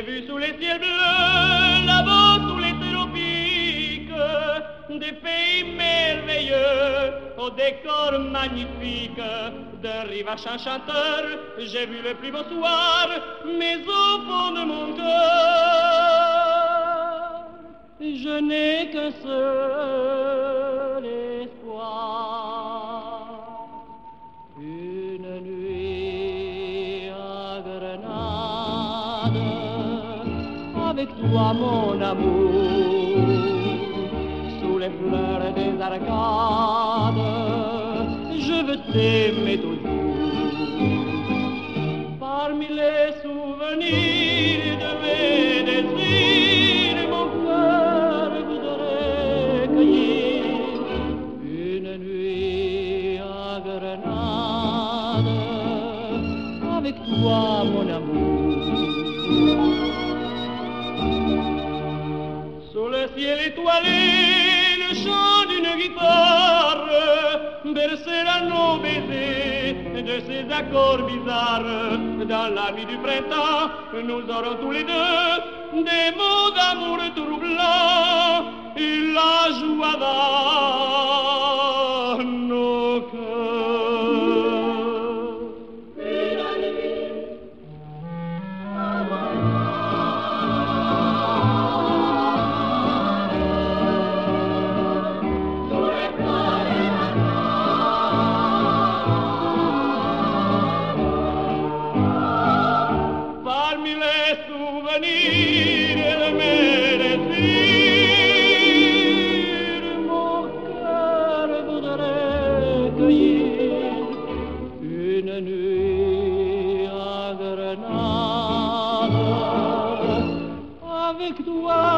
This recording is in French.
vu sous les ciels bleus, là-bas sous les tropiques, des pays merveilleux, au décor magnifique, d'un rivage enchanteur, j'ai vu le plus beau soir, mais au fond de mon cœur, je n'ai qu'un seul espoir, une nuit à Grenade, avec toi mon amour, sous les fleurs des arcades, je veux t'aimer toujours. Parmi les souvenirs de mes désirs, mon cœur voudrait cueillir une nuit à Grenade, avec toi mon amour. Sous le ciel étoilé, le chant d'une guitare bercera nos baisers de ces accords bizarres. Dans la nuit du printemps, nous aurons tous les deux des mots d'amour troublants et la joie dans nos cœurs. Parmi les souvenirs de mes désirs, mon cœur voudrait cueillir une nuit à Grenade, avec toi